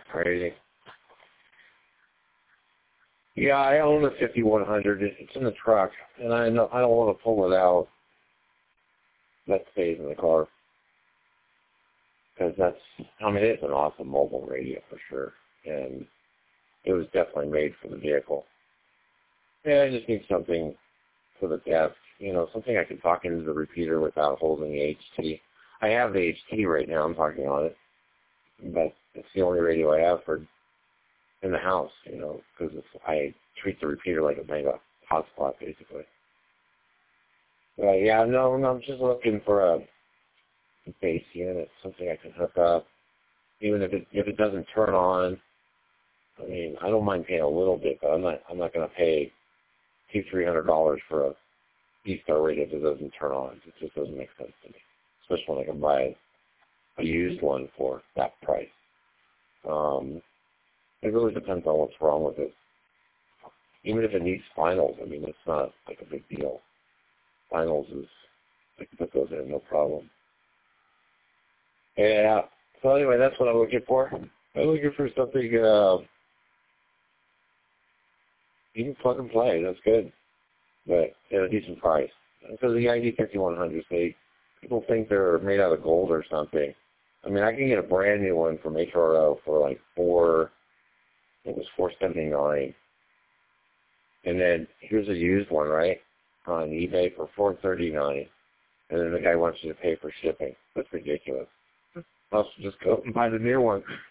Crazy. Yeah, I own a 5100. It's in the truck, and I don't want to pull it out. That stays in the car. Because it's an awesome mobile radio for sure. And it was definitely made for the vehicle. Yeah, I just need something for the desk. Something I can talk into the repeater without holding the HT. I have the HT right now. I'm talking on it. But it's the only radio I have for in the house, because I treat the repeater like a mega hotspot, basically. But yeah, no, I'm just looking for a base unit, something I can hook up, even if it doesn't turn on. I mean, I don't mind paying a little bit, but I'm not going to pay $200-300 for a D-Star radio that doesn't turn on. It just doesn't make sense to me, especially when I can buy a used one for that price. It really depends on what's wrong with it. Even if it needs finals, I mean, it's not like a big deal. Finals is, I can put those in, no problem. Yeah. So anyway, that's what I'm looking for. I'm looking for something, you can plug and play, that's good. But at a decent price. Because the ID 5100s, people think they're made out of gold or something. I mean, I can get a brand new one from HRO for like $479. And then here's a used one, right, on eBay for $439. And then the guy wants you to pay for shipping. That's ridiculous. I'll just go and buy the new one.